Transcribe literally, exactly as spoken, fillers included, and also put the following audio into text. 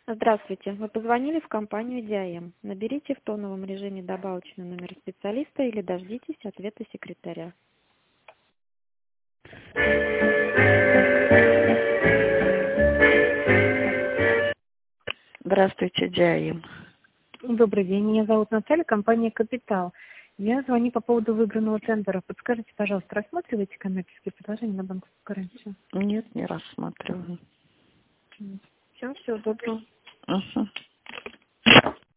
Здравствуйте. Вы позвонили в компанию Диаем. Наберите в тоновом режиме добавочный номер специалиста или дождитесь ответа секретаря. Здравствуйте, Диаем. Добрый день, меня зовут Наталья, компания «Капитал». Я звоню по поводу выигранного тендера. Подскажите, пожалуйста, рассматриваете коммерческие предложения на банковскую гарантию? Нет, не рассматриваю. Все, все, доброго. Угу.